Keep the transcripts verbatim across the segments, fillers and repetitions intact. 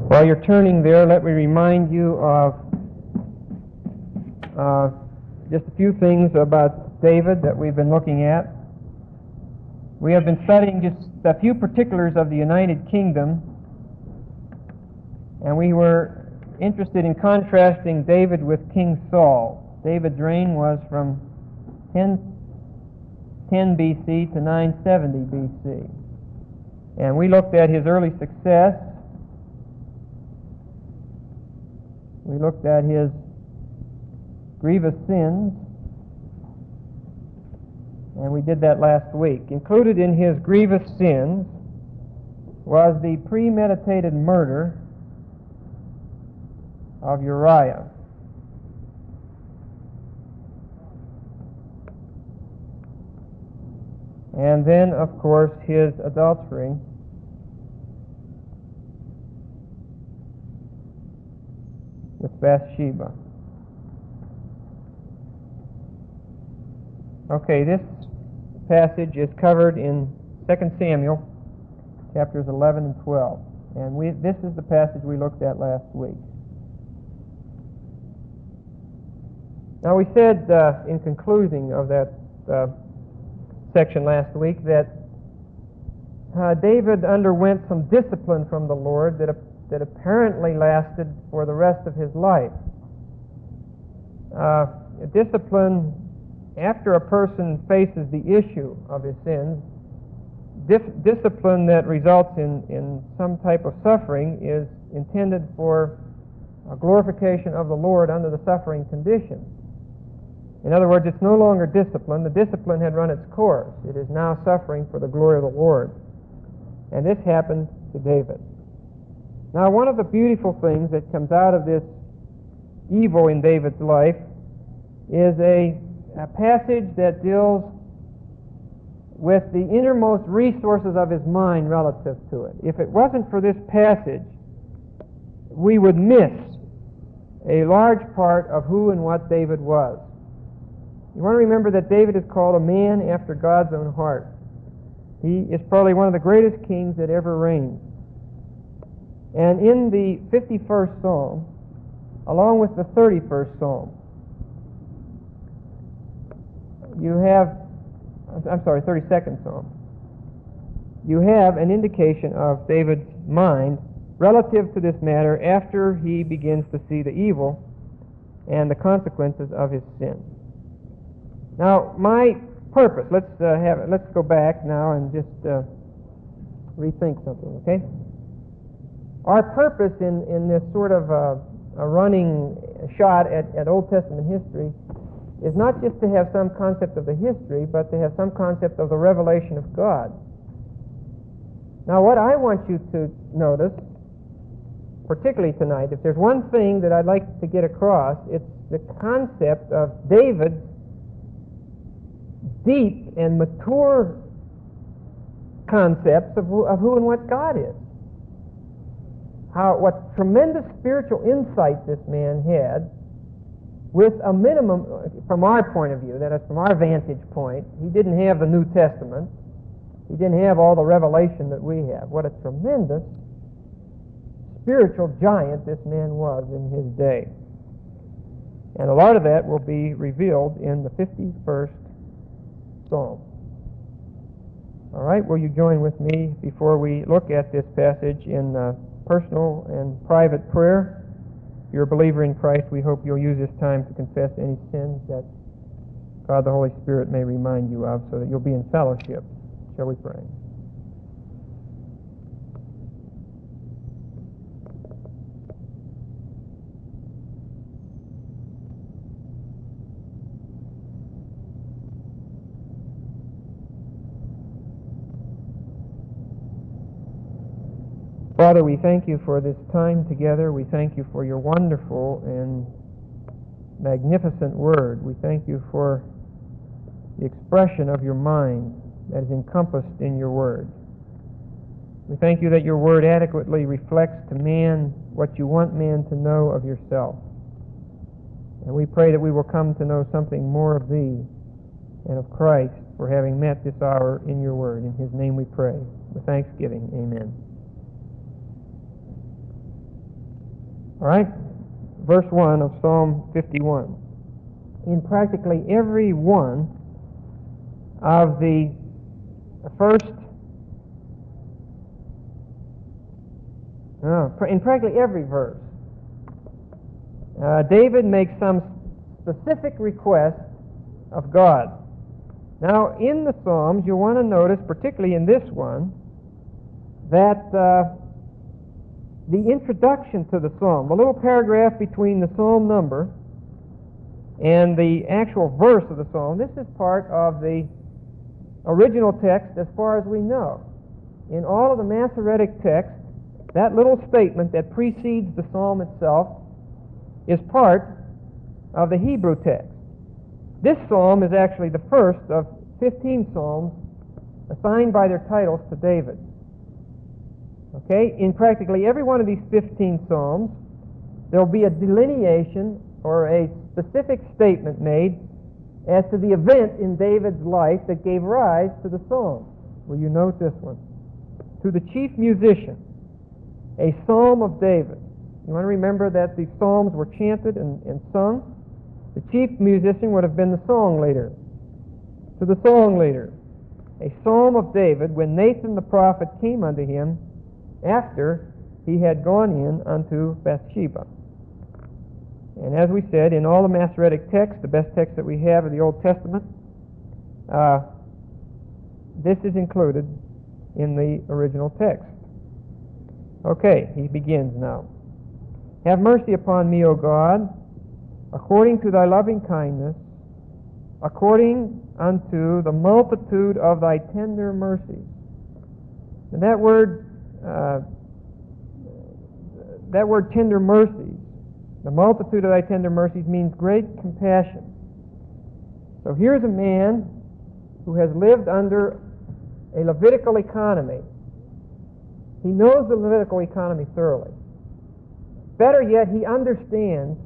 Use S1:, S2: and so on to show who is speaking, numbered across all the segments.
S1: While you're turning there, let me remind you of uh, just a few things about David that we've been looking at. We have been studying just a few particulars of the United Kingdom, and we were interested in contrasting David with King Saul. David's reign was from ten B C to nine seventy B C. And we looked at his early success. We looked at his grievous sins, and we did that last week. Included in his grievous sins was the premeditated murder of Uriah. And then, of course, his adultery with Bathsheba. Okay, this passage is covered in Second Samuel, chapters eleven and twelve. And we, this is the passage we looked at last week. Now, we said uh, in concluding of that uh, section last week that uh, David underwent some discipline from the Lord that, uh, that apparently lasted for the rest of his life. Uh, discipline, after a person faces the issue of his sins, dis- discipline that results in, in some type of suffering is intended for a glorification of the Lord under the suffering condition. In other words, it's no longer discipline. The discipline had run its course. It is now suffering for the glory of the Lord. And this happened to David. Now, one of the beautiful things that comes out of this evil in David's life is a, a passage that deals with the innermost resources of his mind relative to it. If it wasn't for this passage, we would miss a large part of who and what David was. You want to remember that David is called a man after God's own heart. He is probably one of the greatest kings that ever reigned. And in the fifty-first Psalm, along with the thirty-first Psalm, you have, I'm sorry, thirty-second Psalm, you have an indication of David's mind relative to this matter after he begins to see the evil and the consequences of his sin. Now, my purpose, let's uh, have let's go back now and just uh, rethink something, okay? Our purpose in, in this sort of uh, a running shot at, at Old Testament history is not just to have some concept of the history, but to have some concept of the revelation of God. Now, what I want you to notice, particularly tonight, if there's one thing that I'd like to get across, it's the concept of David's deep and mature concepts of who, of who and what God is. How, what tremendous spiritual insight this man had with a minimum, from our point of view, that is from our vantage point. He didn't have the New Testament. He didn't have all the revelation that we have. What a tremendous spiritual giant this man was in his day. And a lot of that will be revealed in the fifty-first Psalm. All right, will you join with me before we look at this passage in uh, personal and private prayer? If you're a believer in Christ, we hope you'll use this time to confess any sins that God the Holy Spirit may remind you of so that you'll be in fellowship. Shall we pray? Father, we thank you for this time together. We thank you for your wonderful and magnificent word. We thank you for the expression of your mind that is encompassed in your word. We thank you that your word adequately reflects to man what you want man to know of yourself. And we pray that we will come to know something more of thee and of Christ for having met this hour in your word. In his name we pray. With thanksgiving, amen. All right? Verse one of Psalm fifty-one. In practically every one of the first, uh, in practically every verse, uh, David makes some specific request of God. Now, in the Psalms, you'll want to notice, particularly in this one, that uh, the introduction to the psalm, the little paragraph between the psalm number and the actual verse of the psalm, this is part of the original text as far as we know. In all of the Masoretic texts, that little statement that precedes the psalm itself is part of the Hebrew text. This psalm is actually the first of fifteen psalms assigned by their titles to David. Okay, in practically every one of these fifteen psalms, there will be a delineation or a specific statement made as to the event in David's life that gave rise to the psalm. Will you note this one? To the chief musician, a psalm of David. You want to remember that the psalms were chanted and, and sung? The chief musician would have been the song leader. To the song leader, a psalm of David, when Nathan the prophet came unto him after he had gone in unto Bathsheba. And as we said, in all the Masoretic texts, the best text that we have of the Old Testament, uh, this is included in the original text. Okay, he begins now. Have mercy upon me, O God, according to thy loving kindness, according unto the multitude of thy tender mercies. And that word, uh, that word tender mercies, the multitude of thy tender mercies, means great compassion. So here's a man who has lived under a Levitical economy. He knows the Levitical economy thoroughly. Better yet, he understands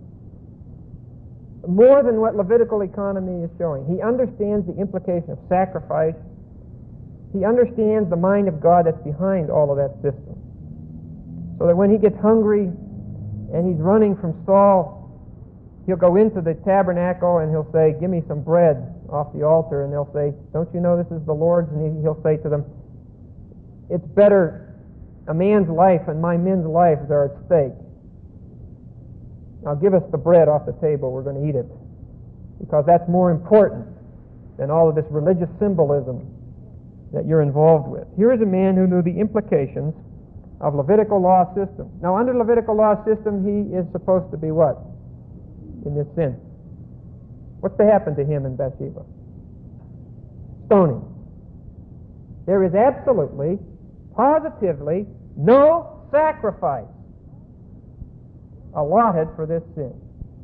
S1: more than what Levitical economy is showing. He understands the implication of sacrifice. He understands the mind of God that's behind all of that system. So that when he gets hungry and he's running from Saul, he'll go into the tabernacle and he'll say, give me some bread off the altar. And they'll say, don't you know this is the Lord's? And he'll say to them, it's better a man's life and my men's lives are at stake. Now give us the bread off the table, we're going to eat it. Because that's more important than all of this religious symbolism that you're involved with. Here is a man who knew the implications of Levitical law system. Now under Levitical law system, he is supposed to be what? In this sin. What's to happen to him in Bathsheba? Stoning. There is absolutely, positively, no sacrifice allotted for this sin.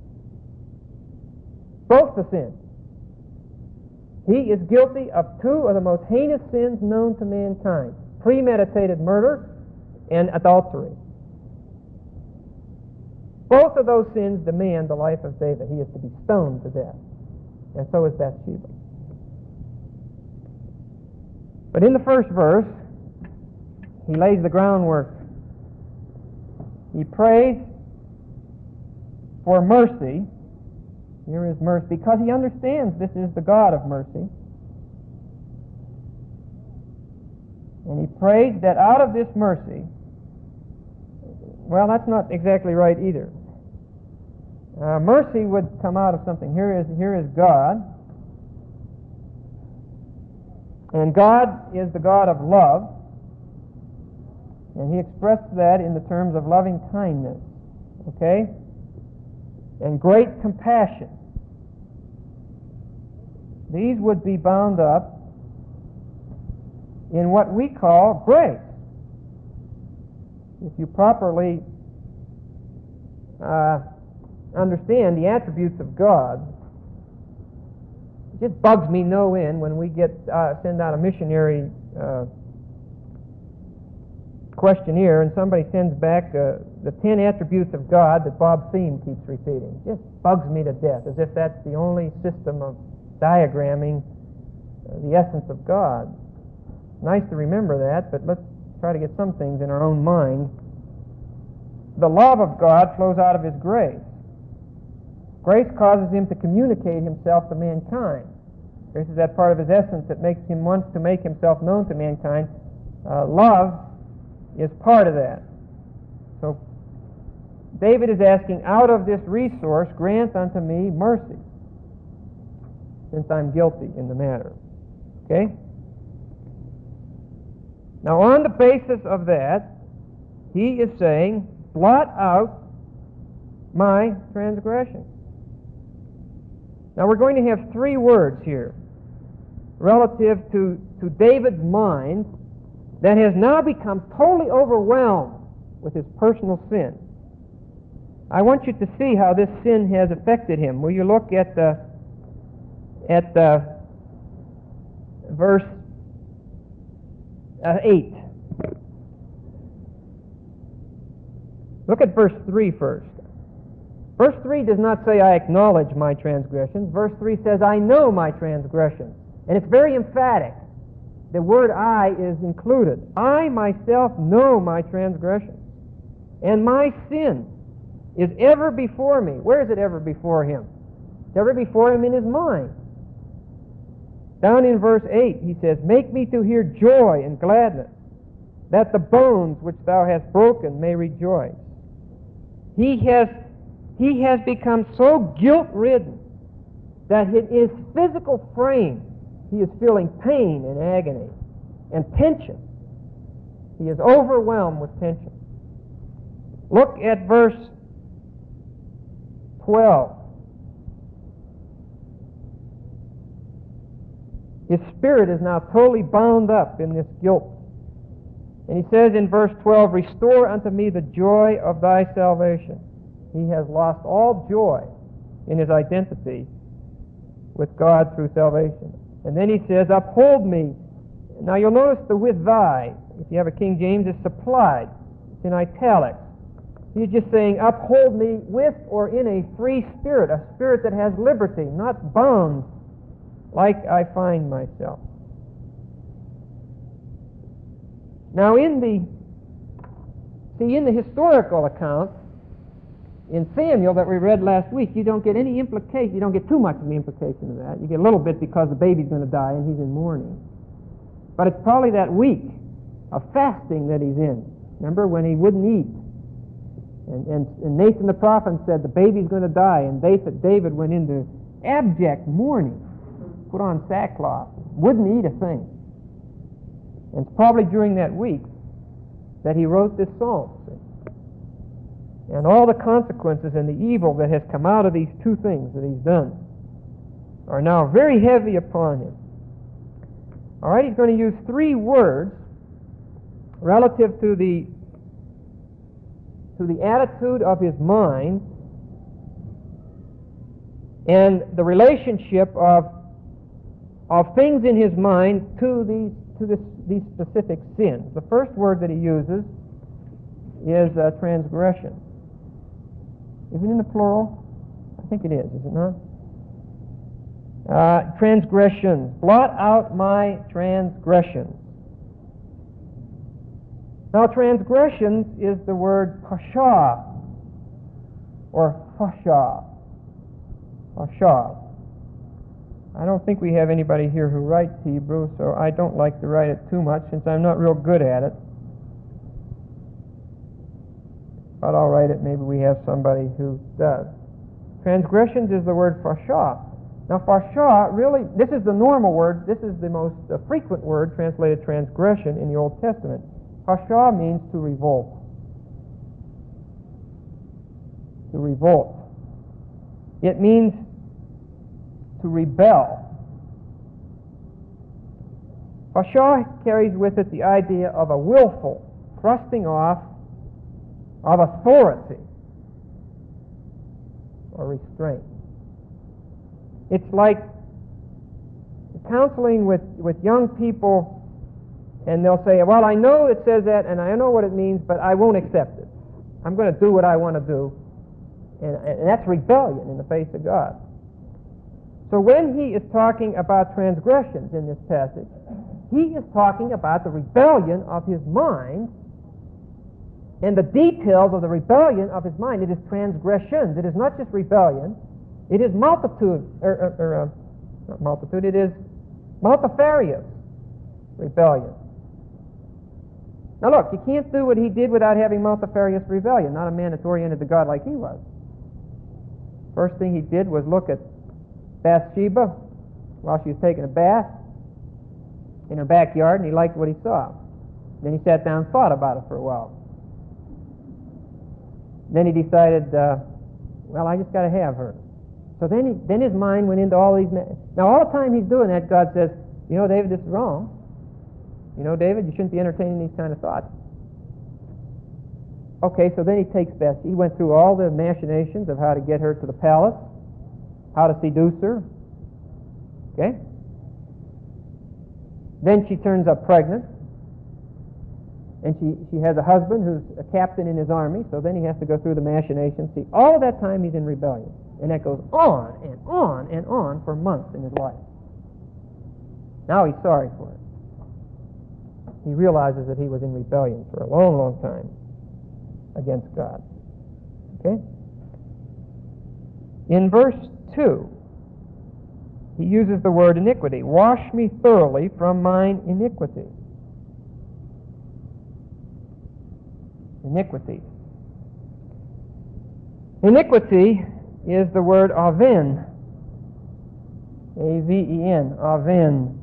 S1: Both the sins. He is guilty of two of the most heinous sins known to mankind: premeditated murder and adultery. Both of those sins demand the life of David. He is to be stoned to death. And so is Bathsheba. But in the first verse, he lays the groundwork. He prays for mercy. Here is mercy, because he understands this is the God of mercy. And he prays that out of this mercy, well, that's not exactly right either. Uh, mercy would come out of something. Here is, here is God. And God is the God of love. And he expressed that in the terms of loving kindness. Okay? And great compassion. These would be bound up in what we call grace. If you properly uh, understand the attributes of God, it just bugs me no end when we get uh, send out a missionary uh, questionnaire and somebody sends back uh, the ten attributes of God that Bob Thiem keeps repeating. It just bugs me to death, as if that's the only system of diagramming uh, the essence of God. Nice to remember that, but let's try to get some things in our own mind. the love of God flows out of His grace. Grace causes Him to communicate Himself to mankind. This is that part of His essence that makes Him want to make Himself known to mankind. Uh, love is part of that. So David is asking, out of this resource, grant unto me mercy, since I'm guilty in the matter. Okay? Now, on the basis of that, he is saying, blot out my transgression. Now, we're going to have three words here relative to, to David's mind that has now become totally overwhelmed with his personal sin. I want you to see how this sin has affected him. Will you look at the, at the verse uh, eight? Look at verse three first. Verse three does not say, I acknowledge my transgressions. Verse three says, I know my transgressions. And it's very emphatic. The word I is included. I myself know my transgressions, and my sin is ever before me. Where is it ever before him? It's ever before him in his mind. Down in verse eight, he says, make me to hear joy and gladness, that the bones which thou hast broken may rejoice. He has, he has become so guilt-ridden that in his physical frame he is feeling pain and agony and tension. He is overwhelmed with tension. Look at verse twelve. His spirit is now totally bound up in this guilt. And he says in verse twelve, restore unto me the joy of thy salvation. He has lost all joy in his identity with God through salvation. And then he says, uphold me. Now you'll notice the with thy, if you have a King James, is supplied. It's in italics. He's just saying, uphold me with or in a free spirit, a spirit that has liberty, not bound like I find myself. Now in the, see, in the historical account, in Samuel that we read last week, you don't get any implication, you don't get too much of the implication of that. You get a little bit because the baby's going to die and he's in mourning. But it's probably that week of fasting that he's in. Remember when he wouldn't eat? And, and, and Nathan the prophet said, the baby's going to die, and David, David went into abject mourning, put on sackcloth, wouldn't eat a thing. And it's probably during that week that he wrote this psalm. And all the consequences and the evil that has come out of these two things that he's done are now very heavy upon him. All right, he's going to use three words relative to the to the attitude of his mind and the relationship of of things in his mind to these to this, these specific sins. The first word that he uses is uh, transgression. Is it in the plural? I think it is, is it not? Uh, transgressions. Blot out my transgressions. Now, transgressions is the word pasha, or fasha. Fasha. I don't think we have anybody here who writes Hebrew, so I don't like to write it too much since I'm not real good at it. But I'll write it. Maybe we have somebody who does. Transgressions is the word fasha. Now, fasha, really, this is the normal word. This is the most uh, frequent word translated transgression in the Old Testament. Fasha means to revolt. To revolt. It means to rebel. Fasha carries with it the idea of a willful thrusting off of authority or restraint. It's like counseling with, with young people, and they'll say, well, I know it says that, and I know what it means, but I won't accept it. I'm going to do what I want to do. And, and that's rebellion in the face of God. So when he is talking about transgressions in this passage, he is talking about the rebellion of his mind
S2: and the details of the rebellion of his mind. It is transgressions. It is not just rebellion. It is multitude, or, or, or uh, not multitude, it is multifarious rebellion. Now look, you can't do what he did without having multifarious rebellion. Not a man that's oriented to God like he was. First thing he did was look at Bathsheba while she was taking a bath in her backyard, and he liked what he saw. Then he sat down and thought about it for a while. Then he decided, uh, well, I just got to have her. So then, he, then his mind went into all these. Ma- now, all the time he's doing that, God says, you know, David, this is wrong. You know, David, you shouldn't be entertaining these kind of thoughts. Okay, so then he takes Bathsheba. He went through all the machinations of how to get her to the palace, how to seduce her. Okay? Then she turns up pregnant. And she, she has a husband who's a captain in his army, so then he has to go through the machinations. See, all of that time he's in rebellion. And that goes on and on and on for months in his life. Now he's sorry for it. He realizes that he was in rebellion for a long, long time against God. Okay? In verse two, he uses the word iniquity. Wash me thoroughly from mine iniquity. Iniquity. Iniquity is the word aven. A V E N. Aven.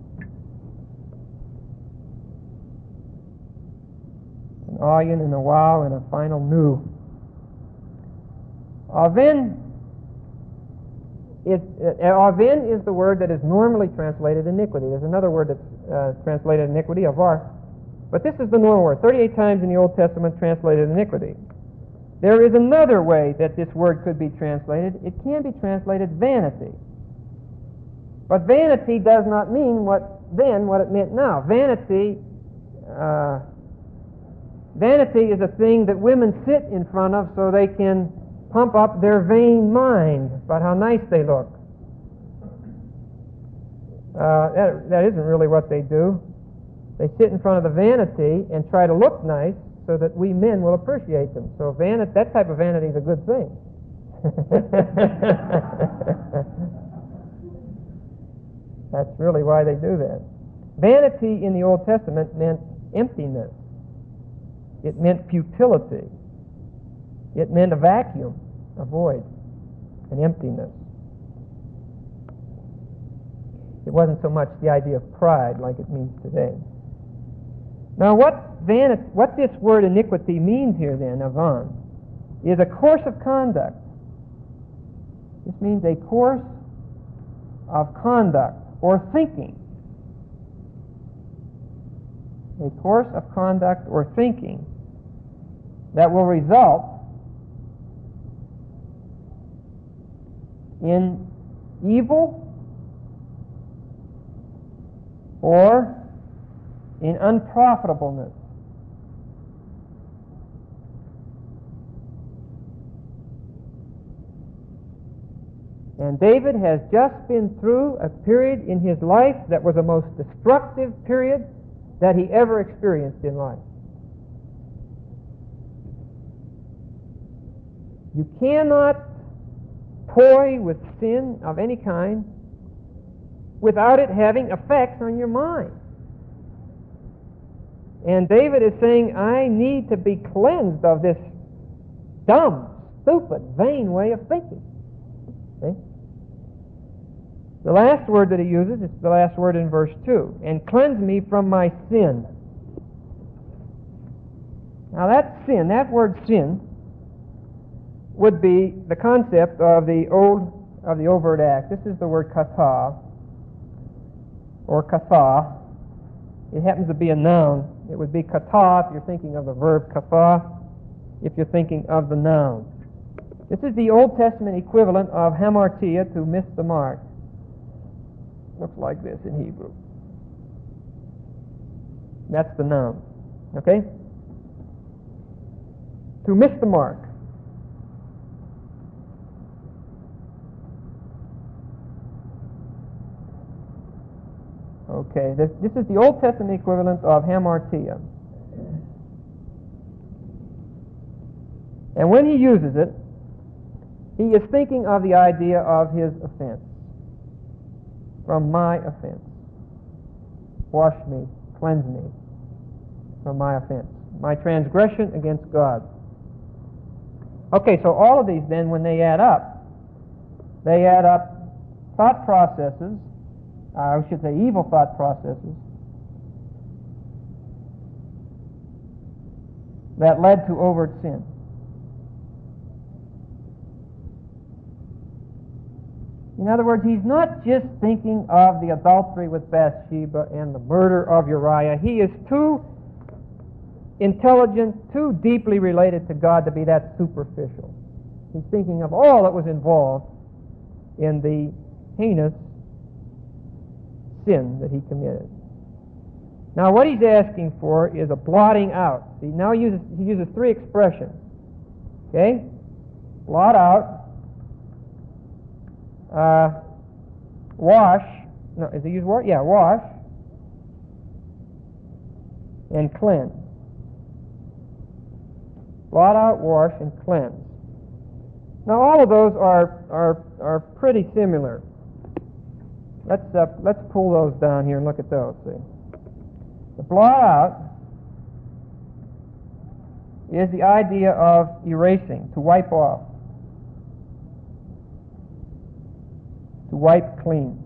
S2: An ayin and a wow and a final nu. Aven is, uh, aven is the word that is normally translated iniquity. There's another word that's uh, translated iniquity, avar. But this is the normal word. thirty-eight times in the Old Testament translated iniquity. There is another way that this word could be translated. It can be translated vanity. But vanity does not mean what then what it meant now. Vanity, uh, vanity is a thing that women sit in front of so they can pump up their vain mind about how nice they look. Uh, that, that isn't really what they do. They sit in front of the vanity and try to look nice so that we men will appreciate them. So vanity, that type of vanity is a good thing. That's really why they do that. Vanity in the Old Testament meant emptiness. It meant futility. It meant a vacuum, a void, an emptiness. It wasn't so much the idea of pride like it means today. Now, what vanity, what this word iniquity means here, then, avan, is a course of conduct. This means a course of conduct or thinking. A course of conduct or thinking that will result in evil or in unprofitableness. And David has just been through a period in his life that was the most destructive period that he ever experienced in life. You cannot toy with sin of any kind without it having effects on your mind. And David is saying, I need to be cleansed of this dumb, stupid, vain way of thinking. See? The last word that he uses is the last word in verse two, and cleanse me from my sin. Now that sin, that word sin, would be the concept of the old of the overt act. This is the word kata or katha. It happens to be a noun. It would be kata if you're thinking of the verb katha, if you're thinking of the noun. This is the Old Testament equivalent of hamartia, to miss the mark. Looks like this in Hebrew. That's the noun. Okay? To miss the mark. Okay, this, this is the Old Testament equivalent of hamartia. And when he uses it, he is thinking of the idea of his offense. From my offense. Wash me, cleanse me from my offense. My transgression against God. Okay, so all of these then, when they add up, they add up thought processes, uh, I should say evil thought processes, that led to overt sin. In other words, he's not just thinking of the adultery with Bathsheba and the murder of Uriah. He is too intelligent, too deeply related to God to be that superficial. He's thinking of all that was involved in the heinous sin that he committed. Now, what he's asking for is a blotting out. See, now he uses, he uses three expressions. Okay? Blot out. Uh, wash. No, is he use what? Yeah, wash. And cleanse. Blot out, wash, and cleanse. Now, all of those are are are pretty similar. Let's uh, let's pull those down here and look at those. See, the blot out is the idea of erasing, to wipe off, to wipe clean.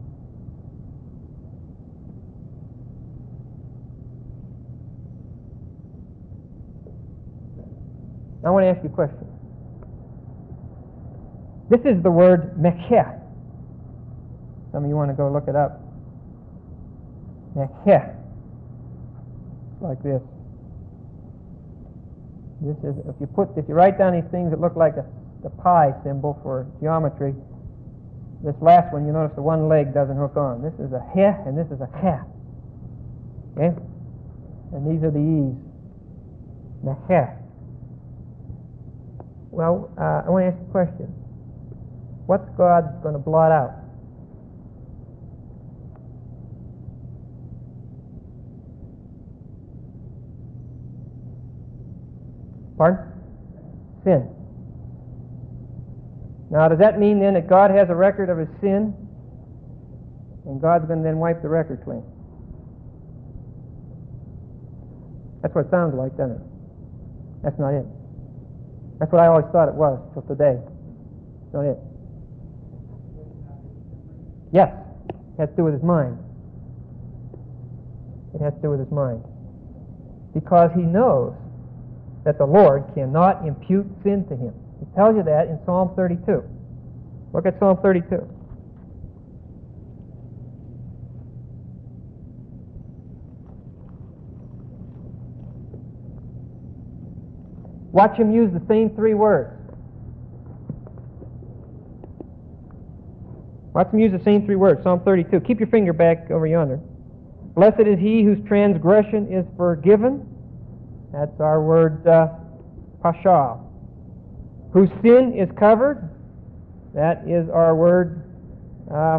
S2: I want to ask you a question. This is the word mecheh. Some of you want to go look it up. Mecheh. Like this. This is, if you put, if you write down these things that look like a, the pi symbol for geometry, this last one, you notice the one leg doesn't hook on. This is a heh and this is a cheh. Okay? And these are the e's. Mecheh. Well, uh, I want to ask you a question. What's God going to blot out? Pardon? Sin. Now, does that mean then that God has a record of his sin, and God's going to then wipe the record clean? That's what it sounds like, doesn't it? That's not it. That's what I always thought it was till today. That's not it. Yes, it has to do with his mind. It has to do with his mind. Because he knows that the Lord cannot impute sin to him. He tells you that in Psalm thirty-two. Look at Psalm thirty-two. Watch him use the same three words. Watch him use the same three words. Psalm thirty-two. Keep your finger back over yonder. Blessed is he whose transgression is forgiven. That's our word, uh, pasha. Whose sin is covered. That is our word, uh,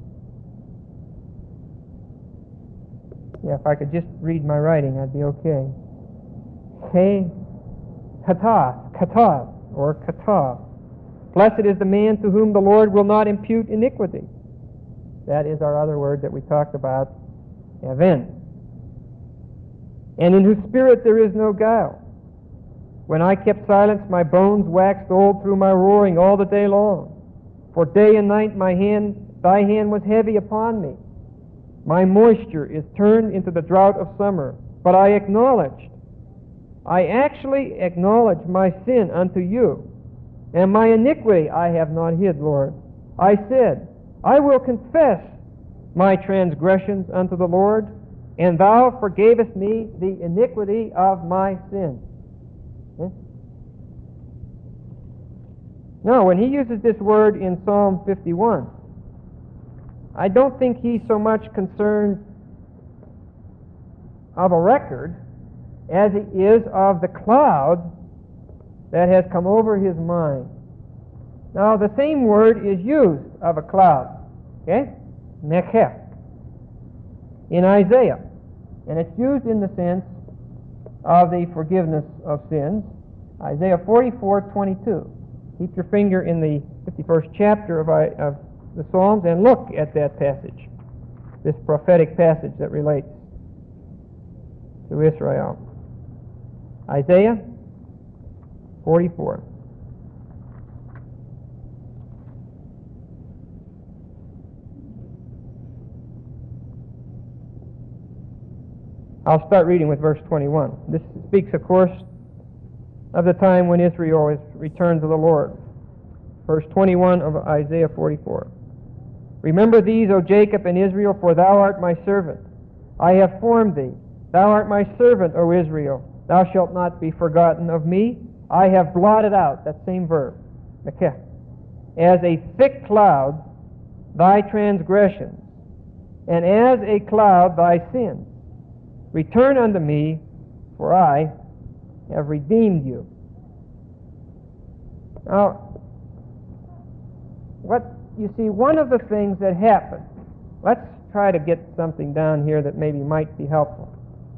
S2: yeah, if I could just read my writing, I'd be okay. Hey, kata, kata, or kata. Blessed is the man to whom the Lord will not impute iniquity. That is our other word that we talked about, even. And in whose spirit there is no guile. When I kept silence, my bones waxed old through my roaring all the day long. For day and night my hand, thy hand was heavy upon me. My moisture is turned into the drought of summer. But I acknowledged, I actually acknowledge my sin unto you, and my iniquity I have not hid, Lord. I said, I will confess my transgressions unto the Lord, and thou forgavest me the iniquity of my sin. Hmm? Now, when he uses this word in Psalm fifty-one, I don't think he's so much concerned of a record as he is of the cloud that has come over his mind. Now, the same word is used of a cloud, okay? Mecheh, in Isaiah. And it's used in the sense of the forgiveness of sins. Isaiah forty-four twenty-two. Keep your finger in the fifty-first chapter of, of the Psalms and look at that passage, this prophetic passage that relates to Israel. Isaiah forty-four. I'll start reading with verse twenty-one. This speaks, of course, of the time when Israel is returned to the Lord. Verse twenty-one of Isaiah forty-four. Remember these, O Jacob and Israel, for thou art my servant. I have formed thee. Thou art my servant, O Israel. Thou shalt not be forgotten of me. I have blotted out, that same verb, okay, as a thick cloud thy transgressions, and as a cloud thy sins. Return unto me, for I have redeemed you. Now, what you see, one of the things that happened, let's try to get something down here that maybe might be helpful.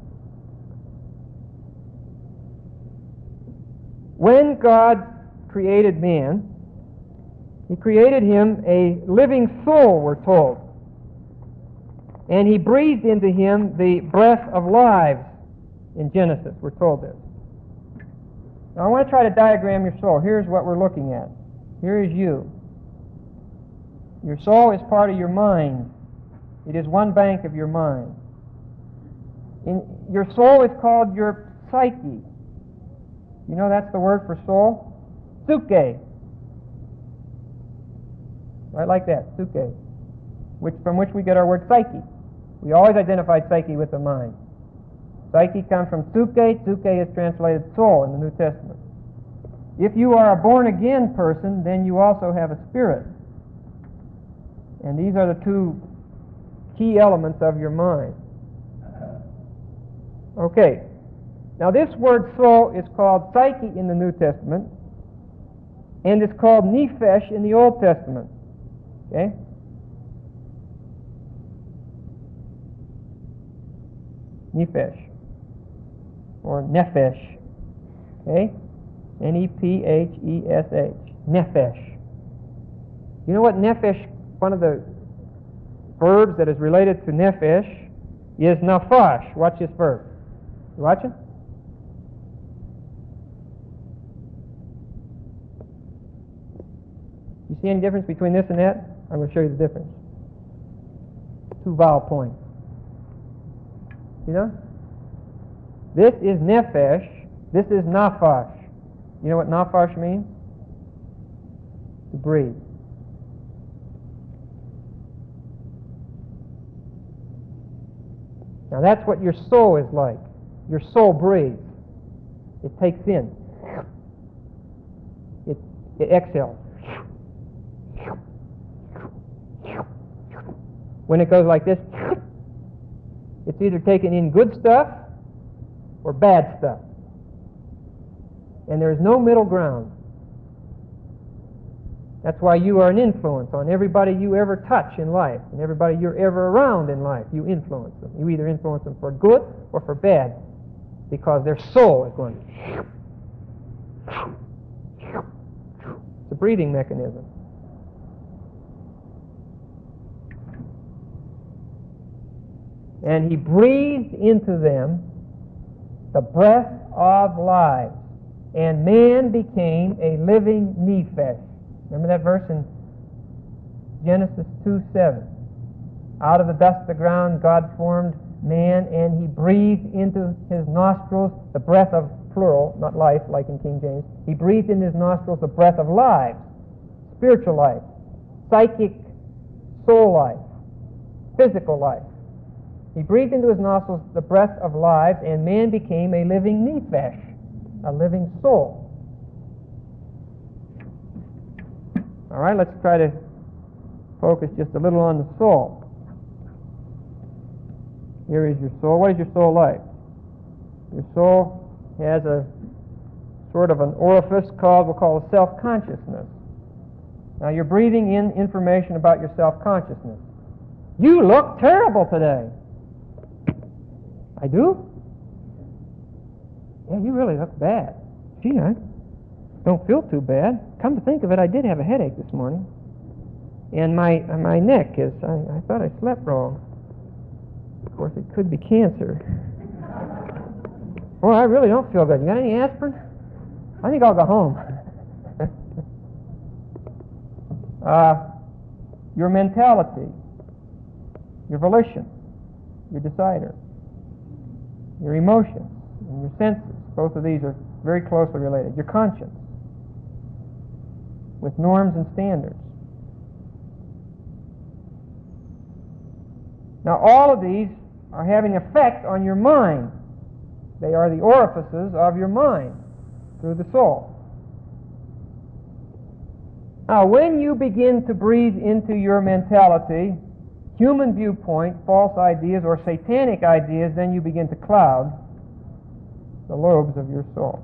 S2: When God created man, He created him a living soul, we're told. And He breathed into him the breath of lives. In Genesis, we're told this. Now I want to try to diagram your soul. Here's what we're looking at. Here is you. Your soul is part of your mind. It is one bank of your mind. In, your soul is called your psyche. You know that's the word for soul? Psyche. Right like that, psyche. Which, from which we get our word psyche. We always identified psyche with the mind. Psyche comes from psyche. Psyche is translated soul in the New Testament. If you are a born-again person, then you also have a spirit. And these are the two key elements of your mind. Okay. Now this word soul is called psyche in the New Testament, and it's called nephesh in the Old Testament. Okay? Nephesh. Or nephesh. Okay? N E P H E S H. Nephesh. You know what nephesh, one of the verbs that is related to nephesh is nafash. Watch this verb. You watching? You see any difference between this and that? I'm going to show you the difference. Two vowel points. You know? This is nephesh. This is nafash. You know what nafash means? To breathe. Now that's what your soul is like. Your soul breathes. It takes in. It, it exhales. When it goes like this, it's either taking in good stuff or bad stuff. And there is no middle ground. That's why you are an influence on everybody you ever touch in life, and everybody you're ever around in life. You influence them. You either influence them for good or for bad, because their soul is going. It's a breathing mechanism. And He breathed into them the breath of life, and man became a living nephesh. Remember that verse in Genesis two seven. Out of the dust of the ground God formed man, and He breathed into his nostrils the breath of, plural, not life like in King James. He breathed in his nostrils the breath of life, spiritual life, psychic soul life, physical life. He breathed into his nostrils the breath of life, and man became a living nephesh, a living soul. All right, let's try to focus just a little on the soul. Here is your soul. What is your soul like? Your soul has a sort of an orifice called, we'll call it self-consciousness. Now you're breathing in information about your self-consciousness. You look terrible today. I do? Yeah, you really look bad. Gee, I,
S1: don't feel too bad. Come to think of it, I did have a headache this morning. And my my neck is, I, I thought I slept wrong. Of course, it could be cancer. Boy, I really don't feel good. You got any aspirin? I think I'll go home. uh, your mentality, your volition, your decider, your emotions, and your senses. Both of these are very closely related. Your conscience, with norms and standards. Now, all of these are having effect on your mind. They are the orifices of your mind through the soul. Now, when you begin to breathe into your mentality human viewpoint, false ideas, or satanic ideas, then you begin to cloud the lobes of your soul.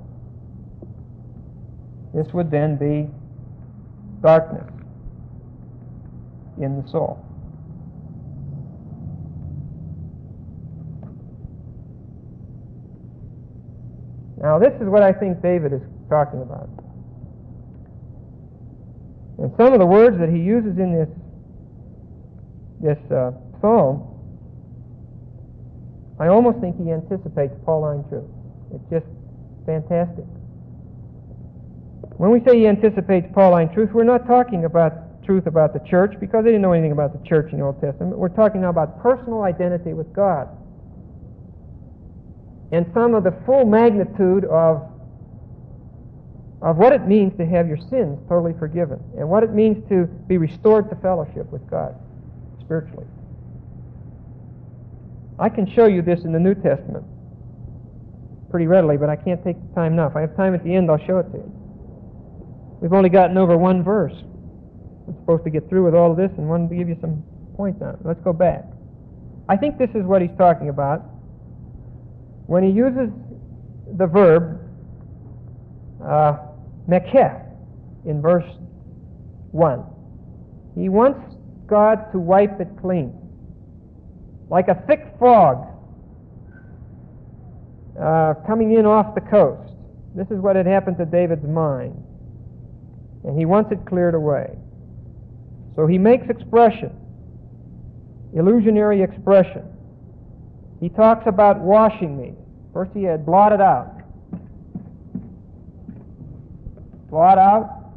S1: This would then be darkness in the soul. Now, this is what I think David is talking about. And some of the words that he uses in this this uh, psalm, I almost think he anticipates Pauline truth. It's just fantastic. When we say he anticipates Pauline truth, we're not talking about truth about the church, because they didn't know anything about the church in the Old Testament. We're talking now about personal identity with God. And some of the full magnitude of, of what it means to have your sins totally forgiven, and what it means to be restored to fellowship with God spiritually. I can show you this in the New Testament pretty readily, but I can't take the time now. If I have time at the end, I'll show it to you. We've only gotten over one verse. I'm supposed to get through with all of this and wanted to give you some points on it. Let's go back. I think this is what he's talking about when he uses the verb uh, mekeh in verse one. He wants God to wipe it clean, like a thick fog uh, coming in off the coast. This is what had happened to David's mind, and he wants it cleared away. So he makes expression, illusionary expression. He talks about washing me. First he had blotted out. Blot out.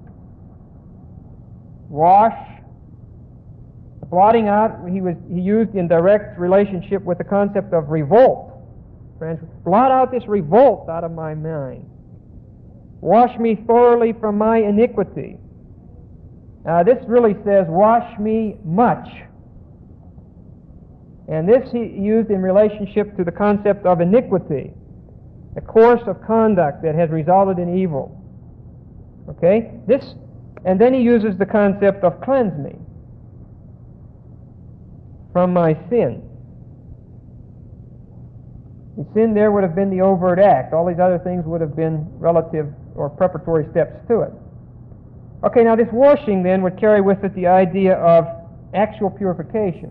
S1: Wash. The blotting out he was he used in direct relationship with the concept of revolt. Friends, blot out this revolt out of my mind. Wash me thoroughly from my iniquity. Now this really says, wash me much. And this he used in relationship to the concept of iniquity, a course of conduct that has resulted in evil. Okay? This, and then he uses the concept of cleanse me from my sin. The sin there would have been the overt act. All these other things would have been relative or preparatory steps to it. Okay, now this washing then would carry with it the idea of actual purification.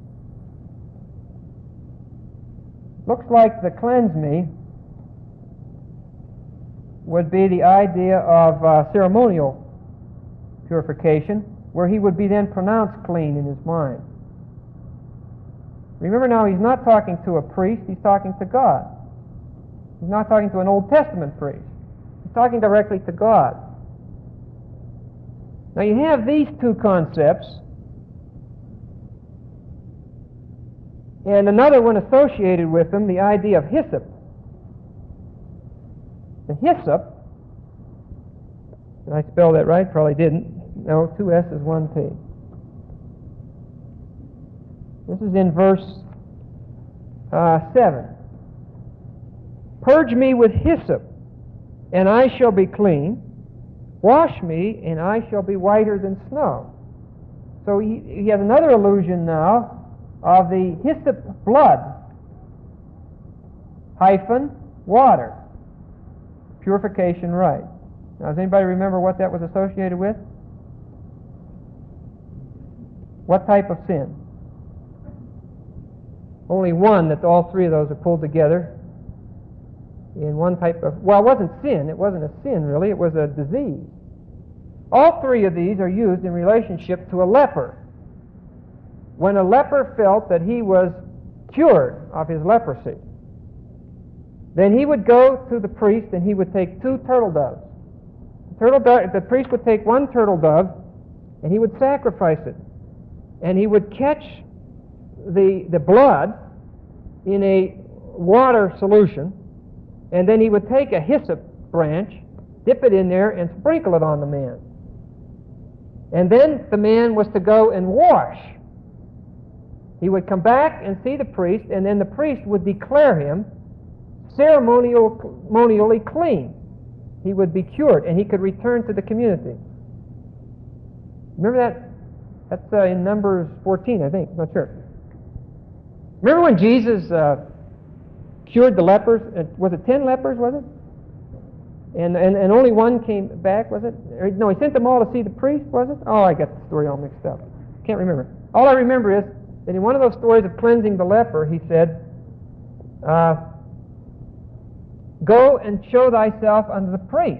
S1: Looks like the cleanse me would be the idea of uh, ceremonial purification, where he would be then pronounced clean in his mind. Remember now, he's not talking to a priest, he's talking to God. He's not talking to an Old Testament priest. He's talking directly to God. Now you have these two concepts, and another one associated with them, the idea of hyssop. The hyssop, did I spell that right? Probably didn't. No, two S's, one P. This is in verse uh, seven. Purge me with hyssop, and I shall be clean. Wash me, and I shall be whiter than snow. So he, he has another allusion now of the hyssop blood hyphen water. Purification rite. Now, does anybody remember what that was associated with? What type of sin? Only one, that all three of those are pulled together.
S2: in one type of, well, it wasn't sin. It wasn't a sin, really. It was a disease. All three of these are used in relationship to a leper. When a leper felt that he was cured of his leprosy, then he would go to the priest and he would take two turtle doves. The, turtle dove, the priest would take one turtle dove and he would sacrifice it. And he would catch the, the blood in a water solution, and then he would take a hyssop branch, dip it in there, and sprinkle it on the man. And then the man was to go and wash. He would come back and see the priest, and then the priest would declare him ceremonially clean. He would be cured, and he could return to the community. Remember that? That's uh, in Numbers fourteen, I think. I'm not sure. Remember when Jesus uh, cured the lepers? Uh, was it ten lepers, was it? And, and and only one came back, was it? Or, no, he sent them all to see the priest, was it? Oh, I got the story all mixed up. Can't remember. All I remember is that in one of those stories of cleansing the leper, he said, uh, go and show thyself unto the priest.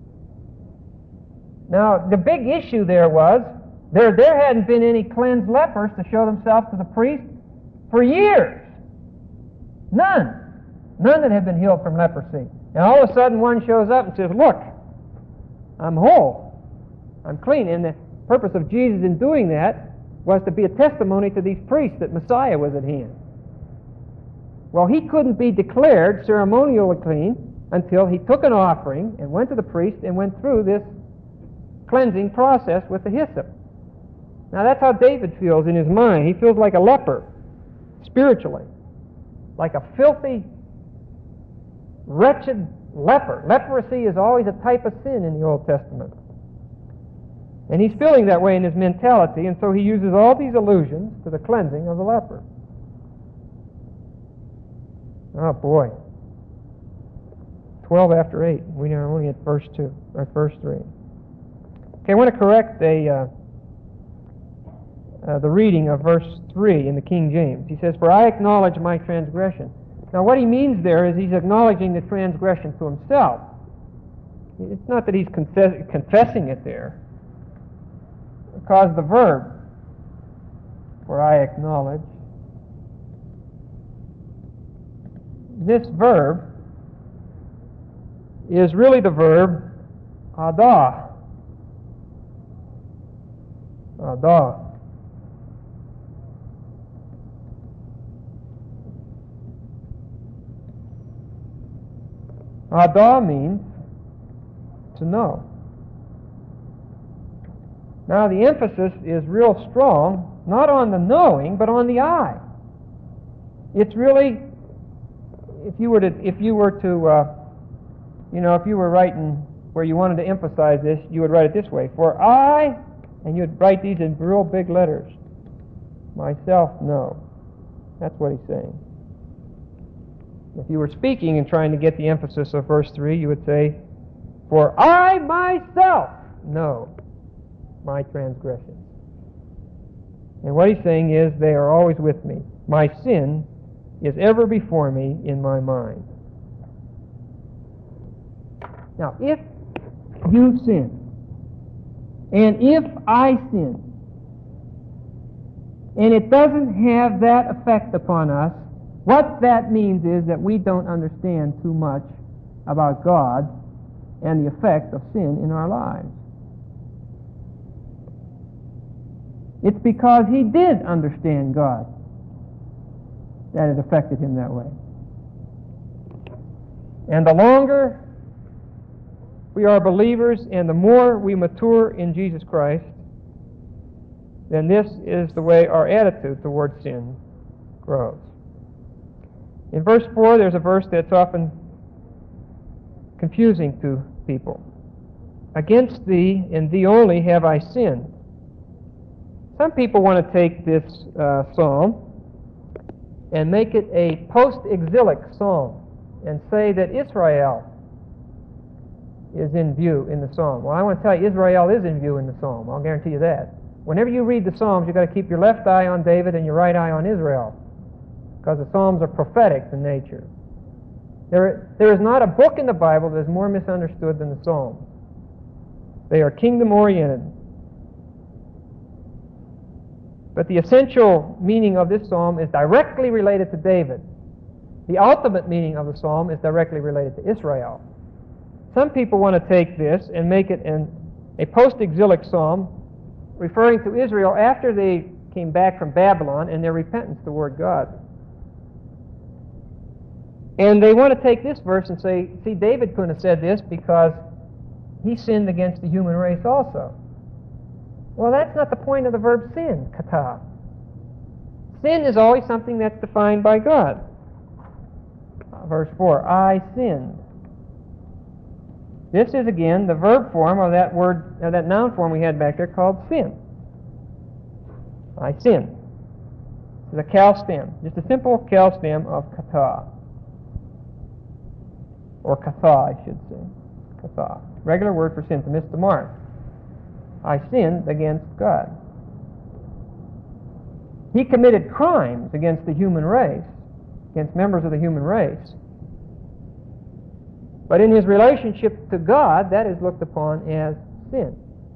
S2: Now, the big issue there was, there, there hadn't been any cleansed lepers to show themselves to the priest for years. None. None that had been healed from leprosy. And all of a sudden one shows up and says, look, I'm whole. I'm clean. And the purpose of Jesus in doing that was to be a testimony to these priests that Messiah was at hand. Well, he couldn't be declared ceremonially clean until he took an offering and went to the priest and went through this cleansing process with the hyssop. Now that's how David feels in his mind. He feels like a leper, spiritually. Like a filthy, wretched leper. Leprosy is always a type of sin in the Old Testament. And he's feeling that way in his mentality, and so he uses all these allusions to the cleansing of the leper. Oh boy. Twelve after eight. We are only at verse two, or verse three. Okay, I want to correct a uh, uh, the reading of verse three in the King James. He says, "For I acknowledge my transgression." Now what he means there is he's acknowledging the transgression to himself. It's not that he's confess- confessing it there. Because the verb, "for I acknowledge," this verb is really the verb adah. Adah. Adah means to know. Now the emphasis is real strong, not on the knowing, but on the I. It's really, if you were to, if you were to, uh, you know, if you were writing where you wanted to emphasize this, you would write it this way: "For I," and you'd write these in real big letters. "Myself know." That's what he's saying. If you were speaking and trying to get the emphasis of verse three, you would say, "For I myself know my transgressions." And what he's saying is, they are always with me. My sin is ever before me in my mind. Now, if you sin, and if I sin, and it doesn't have that effect upon us, what that means is that we don't understand too much about God and the effect of sin in our lives. It's because he did understand God that it affected him that way. And the longer we are believers and the more we mature in Jesus Christ, then this is the way our attitude toward sin grows. In verse four, there's a verse that's often confusing to people. "Against thee, and thee only, have I sinned." Some people want to take this uh, psalm and make it a post-exilic psalm and say that Israel is in view in the psalm. Well, I want to tell you, Israel is in view in the psalm. I'll guarantee you that. Whenever you read the Psalms, you've got to keep your left eye on David and your right eye on Israel, because the Psalms are prophetic in nature. There, there is not a book in the Bible that is more misunderstood than the Psalms. They are kingdom-oriented. But the essential meaning of this psalm is directly related to David. The ultimate meaning of the psalm is directly related to Israel. Some people want to take this and make it an, a post-exilic psalm referring to Israel after they came back from Babylon and their repentance toward God. And they want to take this verse and say, see, David couldn't have said this because he sinned against the human race also. Well, that's not the point of the verb sin, kata. Sin is always something that's defined by God. Uh, verse four, I sinned. This is, again, the verb form of that word, uh, that noun form we had back there called sin. I sinned. It's a cal stem, just a simple cal stem of kata. Or katha, I should say. Katha. Regular word for sin, to miss the mark. I sinned against God. He committed crimes against the human race, against members of the human race. But in his relationship to God, that is looked upon as sin.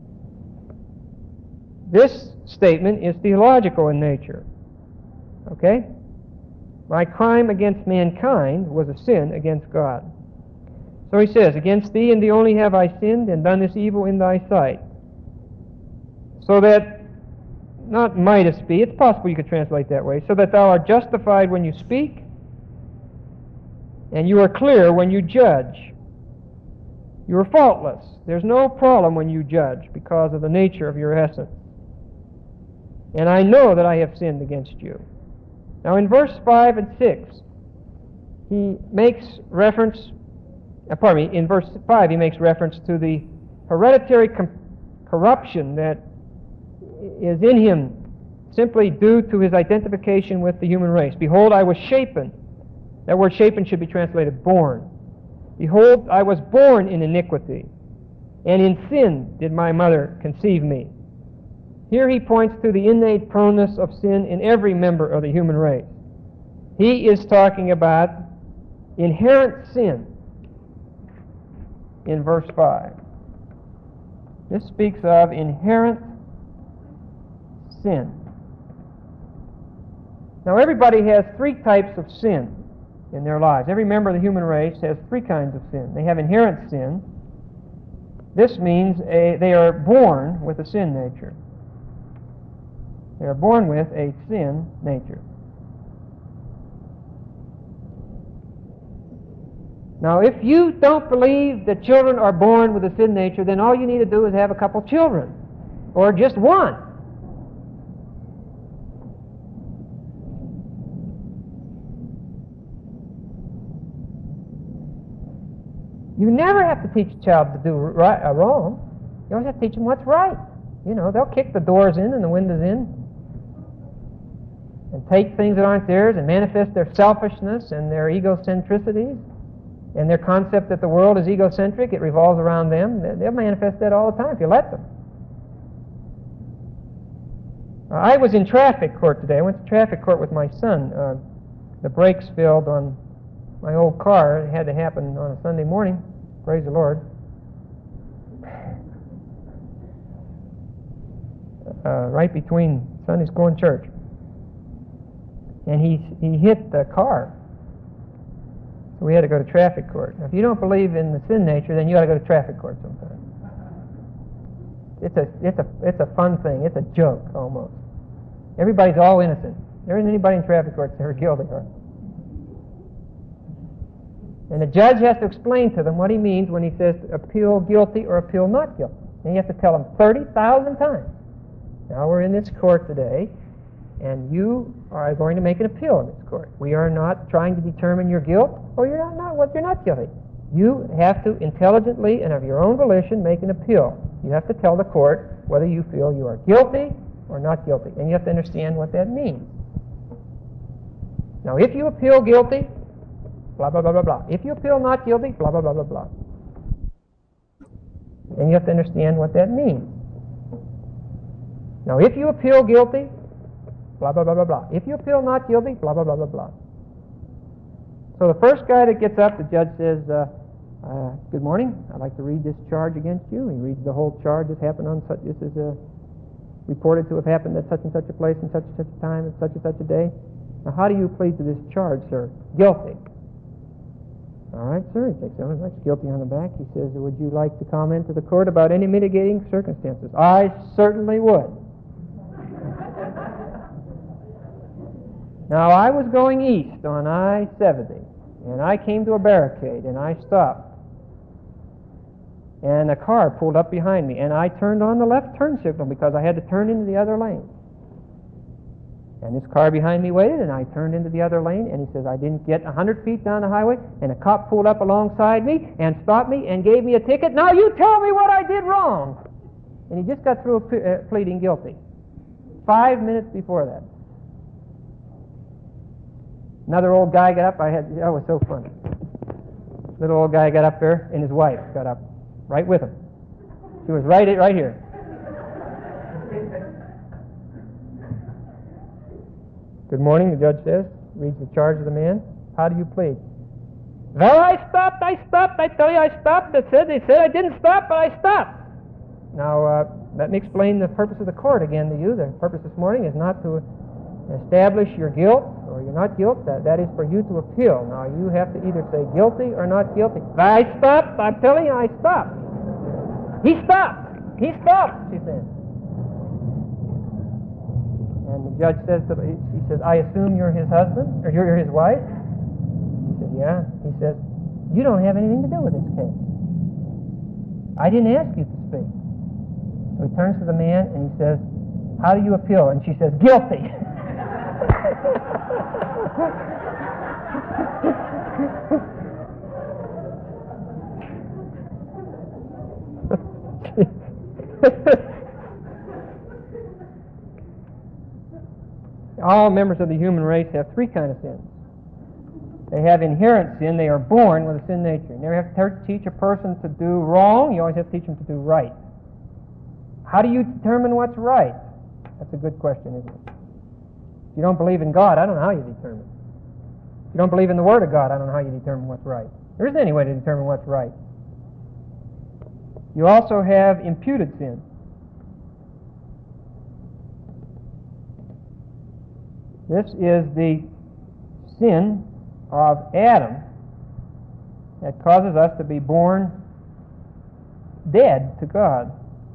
S2: This statement is theological in nature. Okay? My crime against mankind was a sin against God. So he says, against thee and thee only have I sinned and done this evil in thy sight. So that, not mightest be, it's possible you could translate that way, so that thou art justified when you speak, and you are clear when you judge. You are faultless. There's no problem when you judge because of the nature of your essence. And I know that I have sinned against you. Now in verse five and six, he makes reference, uh, pardon me, in verse five he makes reference to the hereditary com- corruption that is in him simply due to his identification with the human race. Behold, I was shapen. That word shapen should be translated born. Behold, I was born in iniquity, and in sin did my mother conceive me. Here he points to the innate proneness of sin in every member of the human race. He is talking about inherent sin in verse five. This speaks of inherent sin. Now everybody has three types of sin in their lives. Every member of the human race has three kinds of sin. They have inherent sin. This means a, they are born with a sin nature. They are born with a sin nature. Now, if you don't believe that children are born with a sin nature, then all you need to do is have a couple children, or just one. You never have to teach a child to do right or wrong. You always have to teach them what's right. You know, they'll kick the doors in and the windows in and take things that aren't theirs and manifest their selfishness and their egocentricities and their concept that the world is egocentric, it revolves around them. They'll manifest that all the time if you let them. Uh, I was in traffic court today. I went to traffic court with my son. Uh, the brakes failed on my old car. It had to happen on a Sunday morning. Praise the Lord. Uh, right between Sunday school and church. And he he hit the car. So we had to go to traffic court. Now, if you don't believe in the sin nature, then you ought to go to traffic court sometime. It's a it's a it's a fun thing. It's a joke almost. Everybody's all innocent. There isn't anybody in traffic court that's ever guilty. Or And the judge has to explain to them what he means when he says appeal guilty or appeal not guilty. And he has to tell them thirty thousand times. Now we're in this court today, and you are going to make an appeal in this court. We are not trying to determine your guilt, or you're not, not what you're not guilty. You have to intelligently and of your own volition make an appeal. You have to tell the court whether you feel you are guilty or not guilty, and you have to understand what that means. Now, if you appeal guilty, blah, blah, blah, blah, blah. If you appeal not guilty, blah, blah, blah, blah, blah. And you have to understand what that means. Now, if you appeal guilty, blah, blah, blah, blah, blah. If you appeal not guilty, blah, blah, blah, blah, blah. So the first guy that gets up, the judge says, uh, uh, good morning, I'd like to read this charge against you. He reads the whole charge that happened on such, this is uh, reported to have happened at such and such a place and such and such a time and such and such a day. Now, how do you plead to this charge, sir? Guilty. All right, sir. He takes on that's guilty on the back. He says, would you like to comment to the court about any mitigating circumstances? I certainly would. Now, I was going east on I seventy, and I came to a barricade, and I stopped. And a car pulled up behind me, and I turned on the left turn signal because I had to turn into the other lane. And this car behind me waited, and I turned into the other lane, and he says, I didn't get one hundred feet down the highway, and a cop pulled up alongside me and stopped me and gave me a ticket. Now you tell me what I did wrong. And he just got through uh, pleading guilty. Five minutes before that. Another old guy got up. I had, that was so funny. Little old guy got up there, and his wife got up right with him. She was right, right here. Good morning, the judge says, reads the charge of the man. How do you plead? Well, I stopped, I stopped, I tell you I stopped. They said, they said I didn't stop, but I stopped. Now, uh, let me explain the purpose of the court again to you. The purpose this morning is not to establish your guilt or your not guilt. That, that is for you to appeal. Now, you have to either say guilty or not guilty. I stopped, I'm telling you, I stopped. He stopped. He stopped, she said. And the judge says to he says, I assume you're his husband, or you're his wife? He said, yeah. He says, you don't have anything to do with this case. I didn't ask you to speak. So he turns to the man and he says, how do you appeal? And she says, guilty. All members of the human race have three kinds of sins. They have inherent sin. They are born with a sin nature. You never have to teach a person to do wrong. You always have to teach them to do right. How do you determine what's right? That's a good question, isn't it? If you don't believe in God, I don't know how you determine. If you don't believe in the Word of God, I don't know how you determine what's right. There isn't any way to determine what's right. You also have imputed sin. This is the sin of Adam that causes us to be born dead to God.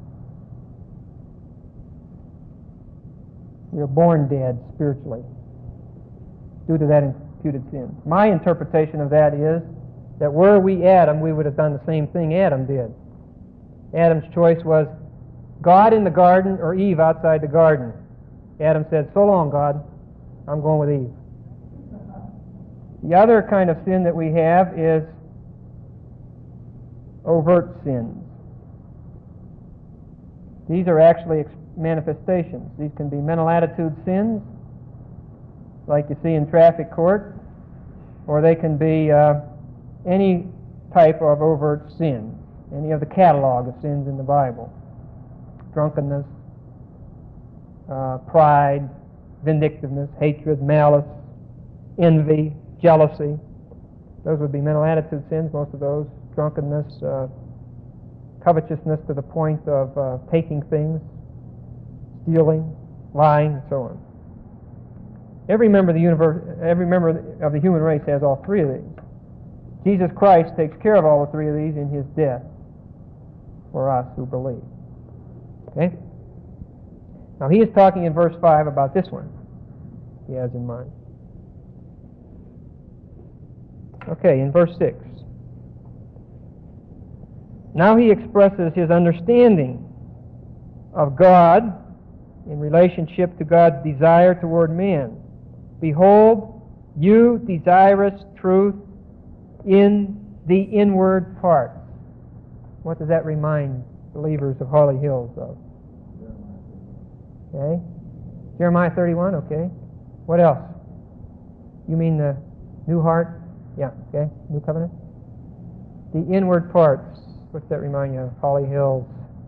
S2: We are born dead spiritually due to that imputed sin. My interpretation of that is that were we Adam, we would have done the same thing Adam did. Adam's choice was God in the garden or Eve outside the garden. Adam said, so long, God. I'm going with Eve. The other kind of sin that we have is overt sins. These are actually manifestations. These can be mental attitude sins, like you see in traffic court, or they can be uh, any type of overt sin, any of the catalog of sins in the Bible. Drunkenness, uh, pride, vindictiveness, hatred, malice, envy, jealousy. Those would be mental attitude sins, most of those. Drunkenness, uh, covetousness to the point of uh, taking things, stealing, lying, and so on. Every member of the universe, every member of the human race has all three of these. Jesus Christ takes care of all the three of these in His death for us who believe. Okay? Now, he is talking in verse five about this one he has in mind. Okay, in verse six. Now he expresses his understanding of God in relationship to God's desire toward man. Behold, you desirous truth in the inward parts. What does that remind believers of Holly Hills of? Okay. Jeremiah thirty-one, okay. What else? You mean the new heart? Yeah, okay. New covenant? The inward parts. What's that remind you of? Holly Hills.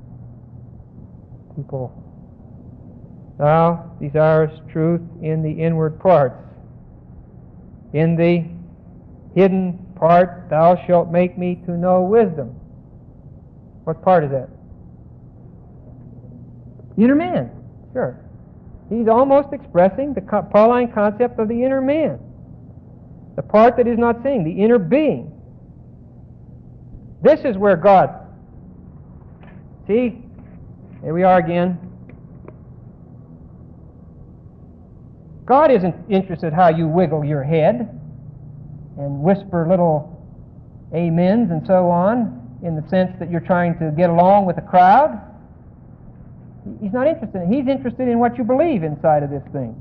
S2: People. Thou desirest truth in the inward parts. In the
S1: hidden part, thou shalt make me to know wisdom. What part is that? The inner man. Sure. He's almost expressing the Pauline concept of the inner man. The part that is not seeing, the inner being. This is where God... See? Here we are again. God isn't interested how you wiggle your head and whisper little amens and so on, in the sense that you're trying to get along with the crowd. He's not interested in it. He's interested in what you believe inside of this thing.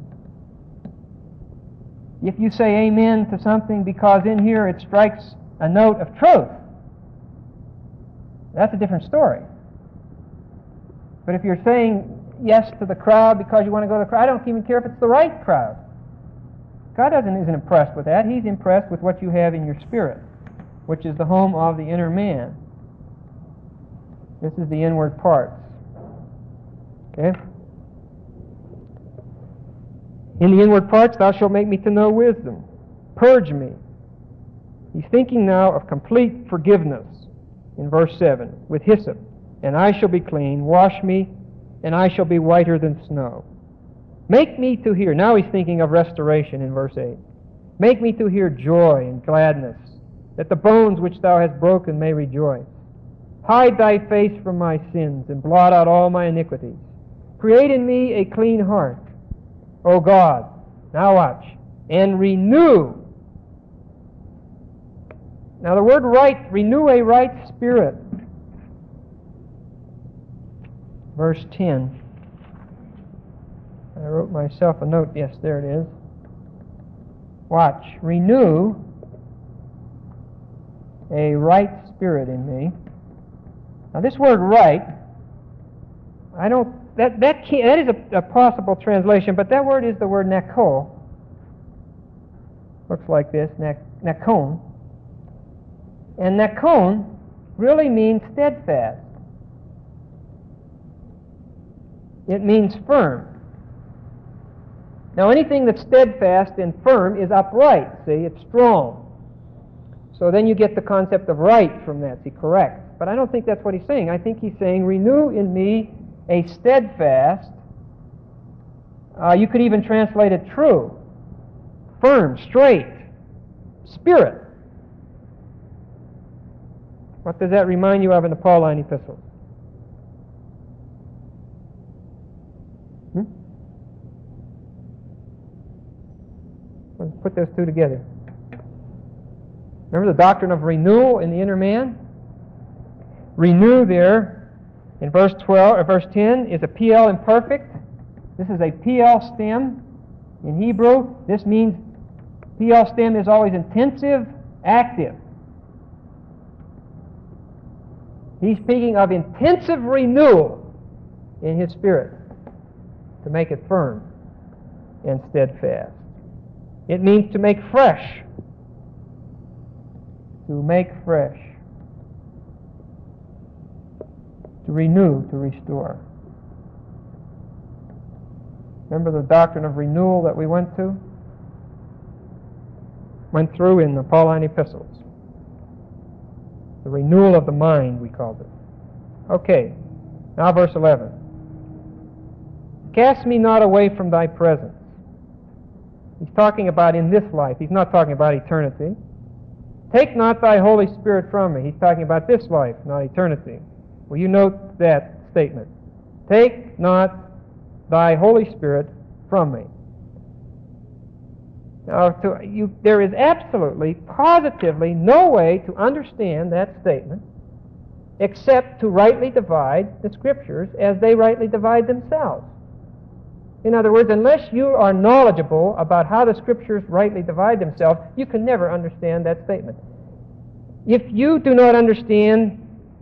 S1: If you say amen to something because in here it strikes a note of truth, that's a different story. But if you're saying yes to the crowd because you want to go to the crowd, I don't even care if it's the right crowd. God doesn't isn't impressed with that. He's impressed with what you have in your spirit, which is the home of the inner man. This is the inward parts. Okay? In the inward parts thou shalt make me to know wisdom. Purge me. He's thinking now of complete forgiveness in verse seven, with hyssop, and I shall be clean. Wash me, and I shall be whiter than snow. Make me to hear. Now he's thinking of restoration in verse eight. Make me to hear joy and gladness, that the bones which thou hast broken may rejoice. Hide thy face from my sins, and blot out all my iniquities. Create in me a clean heart, O God. Now watch. And renew. Now the word right, renew a right spirit. Verse ten. I wrote myself a note. Yes, there it is. Watch. Renew a right spirit in me. Now this word right, I don't, that that, can't, that is a, a possible translation, but that word is the word nakol. Looks like this, nakon. And nakon really means steadfast. It means firm. Now anything that's steadfast and firm is upright, see, it's strong. So then you get the concept of right from that, see, correct. But I don't think that's what he's saying. I think he's saying, renew in me a steadfast, uh, you could even translate it true, firm, straight, spirit. What does that remind you of in the Pauline epistles? Hmm? Let's put those two together. Remember the doctrine of renewal in the inner man? Renew there in verse twelve or verse ten is a P L imperfect. This is a P L stem in Hebrew. This means P L stem is always intensive, active. He's speaking of intensive renewal in his spirit to make it firm and steadfast. It means to make fresh. To make fresh. To renew, to restore. Remember the doctrine of renewal that we went to? Went through in the Pauline epistles. The renewal of the mind, we called it. Okay, now verse eleven. Cast me not away from thy presence. He's talking about in this life. He's not talking about eternity. Take not thy Holy Spirit from me. He's talking about this life, not eternity. Will you note that statement? Take not thy Holy Spirit from me. Now, to, you, there is absolutely, positively no way to understand that statement except to rightly divide the Scriptures as they rightly divide themselves. In other words, unless you are knowledgeable about how the Scriptures rightly divide themselves, you can never understand that statement. If you do not understand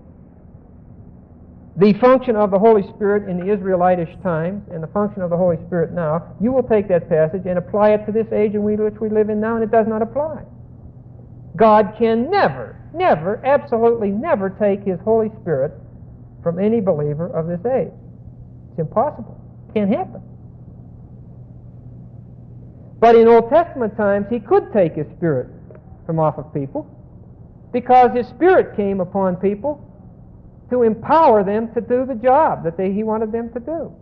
S1: the function of the Holy Spirit in the Israelitish times and the function of the Holy Spirit now, you will take that passage and apply it to this age in which we live in now, and it does not apply. God can never, never, absolutely never take His Holy Spirit from any believer of this age. It's impossible. It can't happen. But in Old Testament times, He could take His Spirit
S2: from off of people, because His Spirit came upon people to empower them to do the job that they, He wanted them to do.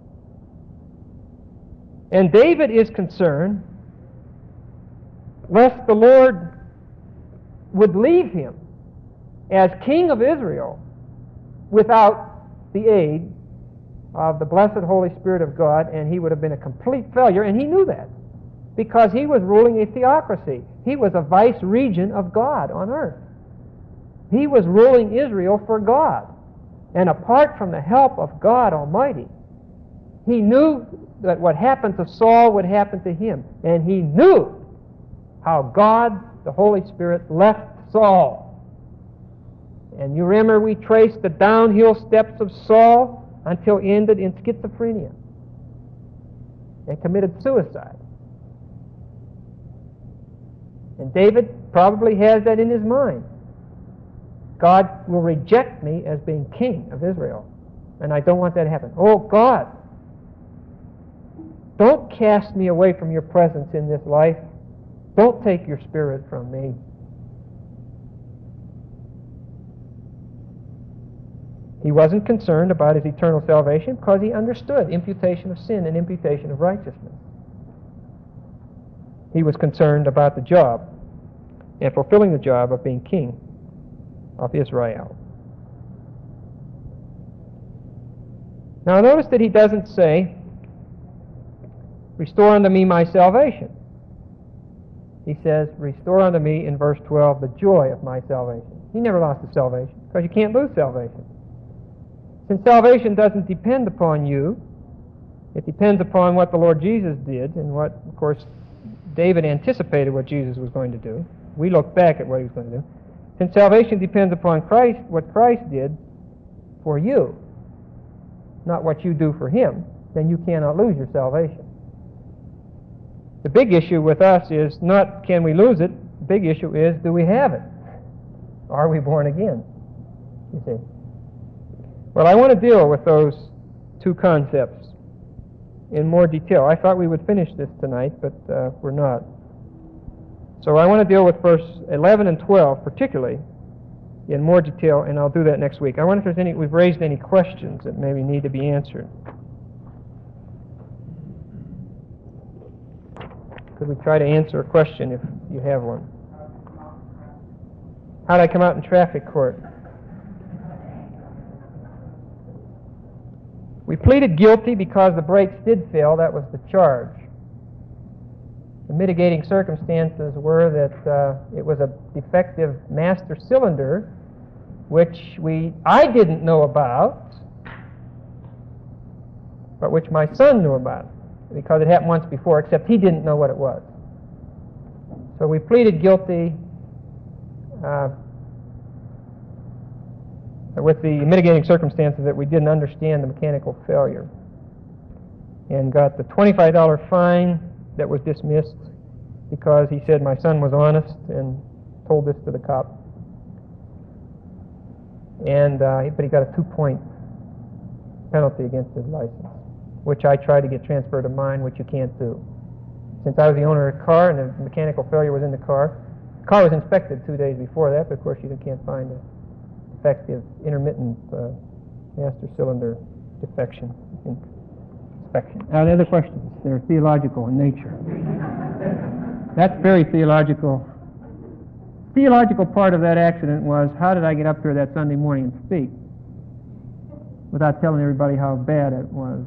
S2: And David is concerned lest the Lord would leave him as king of Israel without the aid of the blessed Holy Spirit of God, and he would have been a complete failure, and he knew that, because he was ruling a theocracy. He was a vice-regent of God on earth. He was ruling Israel for God. And apart from the help of God Almighty, he knew that what happened to Saul would happen to him. And he knew how God, the Holy Spirit, left Saul. And you remember we traced the downhill steps of Saul until he ended in schizophrenia and committed suicide. And David probably has that in his mind. God will reject me as being king of Israel, and I don't want that to happen. Oh, God, don't cast me away from your presence in this life. Don't take your Spirit from me. He wasn't concerned about his eternal salvation because he understood imputation of sin and imputation of righteousness. He was concerned about the job and fulfilling the job of being king of Israel. Now notice that he doesn't say, restore unto me my salvation. He says, restore unto me, in verse twelve, the joy of my salvation. He never lost his salvation, because you can't lose salvation. Since salvation doesn't depend upon you, it depends upon what the Lord Jesus did, and what, of course, David anticipated what Jesus was going to do. We look back at what he was going to do. Since salvation depends upon Christ, what Christ did for you, not what you do for him, then you cannot lose your salvation. The big issue with us is not can we lose it, the big issue is do we have it? Are we born again? You see. Well, I want to deal with those two concepts in more detail. I thought we would finish this tonight, but uh, we're not. So I want to deal with verse eleven and twelve particularly in more detail, and I'll do that next week. I wonder if there's any, we've raised any questions that maybe need to be answered. Could we try to answer a question if you have one? How did I come out in traffic court? We pleaded guilty because the brakes did fail. That was the charge. The mitigating circumstances were that uh, it was a defective master cylinder, which we I didn't know about, but which my son knew about, because it happened once before, except he didn't know what it was. So we pleaded guilty uh, with the mitigating circumstances that we didn't understand the mechanical failure, and got the twenty-five dollar fine that was dismissed because he said my son was honest and told this to the cop. And uh, but he got a two-point penalty against his license, which I tried to get transferred to mine, which you can't do. Since I was the owner of the car and the mechanical failure was in the car, the car was inspected two days before that, but of course you can't find a defective, intermittent uh, master cylinder defection inspection. Now the other questions, they're theological in nature. That's very theological. Theological part of that accident was, how did I get up here that Sunday morning and speak without telling everybody how bad it was?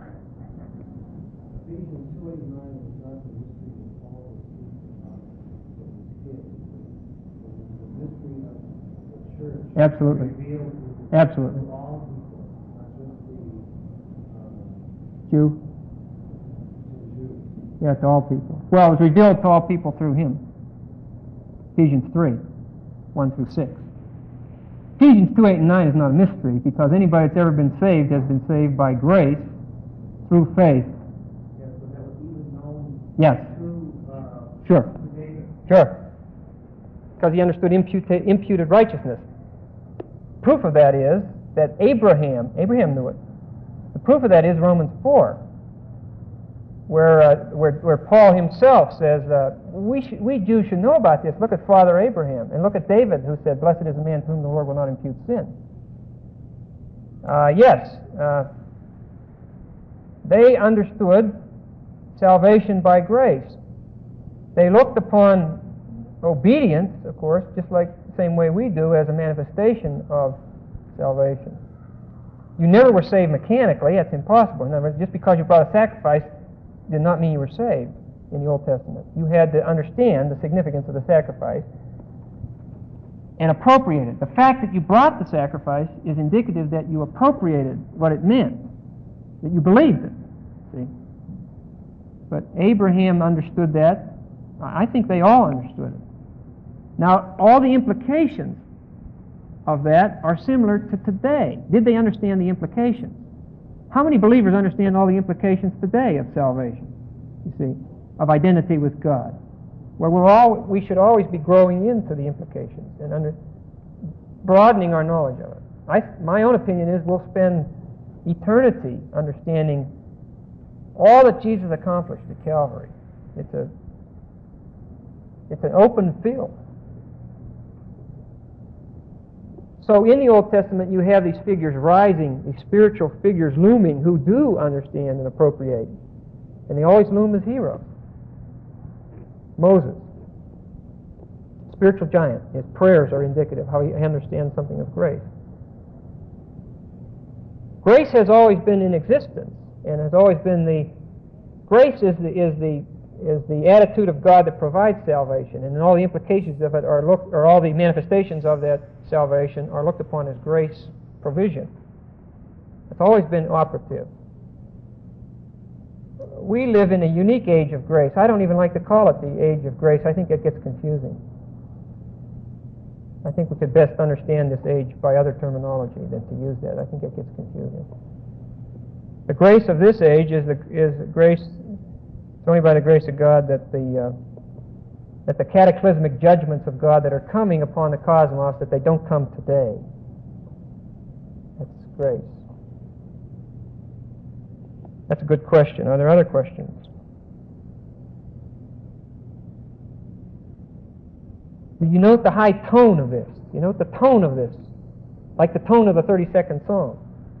S2: Absolutely. Absolutely. Jew? Yeah, to all people. Well, it was revealed to all people through him. Ephesians three, one through six. Ephesians two, eight, and nine is not a mystery, because anybody that's ever been saved has been saved by grace through faith.
S3: Yes, so that was even known
S2: Yes.
S3: through, uh,
S2: Sure.
S3: through David.
S2: Sure. Because he understood imputa- imputed righteousness. Proof of that is that Abraham, Abraham knew it. The proof of that is Romans four. where, uh, where, where Paul himself says, uh, we, sh- we Jews should know about this. Look at Father Abraham, and look at David, who said, blessed is the man to whom the Lord will not impute sin. Uh, yes, uh, they understood salvation by grace. They looked upon obedience, of course, just like the same way we do, as a manifestation of salvation. You never were saved mechanically. That's impossible. In other words, just because you brought a sacrifice did not mean you were saved in the Old Testament. You had to understand the significance of the sacrifice and appropriate it. The fact that you brought the sacrifice is indicative that you appropriated what it meant, that you believed it. See? But Abraham understood that. I think they all understood it. Now, all the implications of that are similar to today. Did they understand the implications? How many believers understand all the implications today of salvation? You see, of identity with God. Well, we're all, we should always be growing into the implications and under, broadening our knowledge of it. I, my own opinion is we'll spend eternity understanding all that Jesus accomplished at Calvary. It's a it's an open field. So in the Old Testament, you have these figures rising, these spiritual figures looming who do understand and appropriate. And they always loom as heroes. Moses, spiritual giant. His prayers are indicative of how he understands something of grace. Grace has always been in existence, and has always been the grace is the is the is the attitude of God that provides salvation, and all the implications of it are looked, or all the manifestations of that salvation are looked upon as grace provision. It's always been operative. We live in a unique age of grace. I don't even like to call it the age of grace. I think it gets confusing. I think we could best understand this age by other terminology than to use that. I think it gets confusing. The grace of this age is the is grace. It's only by the grace of God that the uh, that the cataclysmic judgments of God that are coming upon the cosmos, that they don't come today. That's grace. That's a good question. Are there other questions? Do you note the high tone of this? You note the tone of this, like the tone of the thirty-second Psalm.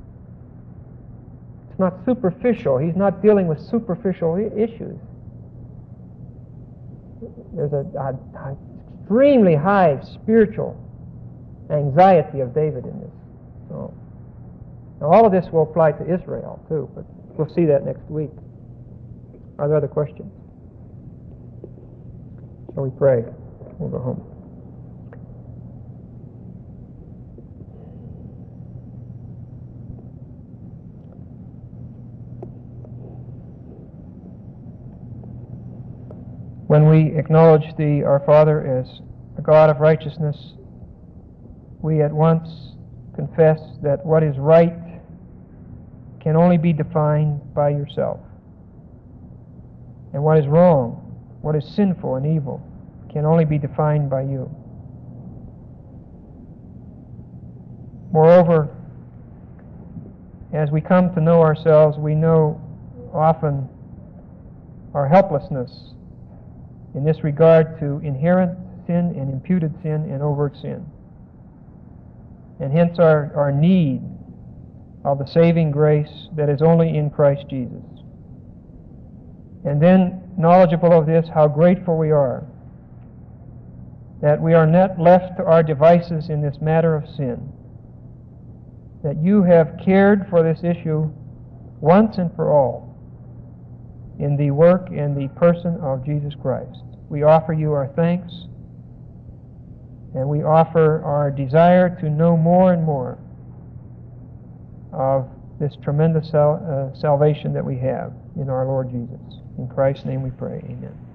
S2: It's not superficial. He's not dealing with superficial I- issues. There's a, a, a extremely high spiritual anxiety of David in this. So, now all of this will apply to Israel too, but we'll see that next week. Are there other questions? Shall we pray? We'll go home. When we acknowledge Thee, our Father, as a God of righteousness, we at once confess that what is right can only be defined by Yourself. And what is wrong, what is sinful and evil, can only be defined by You. Moreover, as we come to know ourselves, we know often our helplessness in this regard to inherent sin and imputed sin and overt sin. And hence our, our need of the saving grace that is only in Christ Jesus. And then, knowledgeable of this, how grateful we are that we are not left to our devices in this matter of sin, that You have cared for this issue once and for all in the work and the person of Jesus Christ. We offer You our thanks, and we offer our desire to know more and more of this tremendous sal- uh, salvation that we have in our Lord Jesus. In Christ's name we pray. Amen.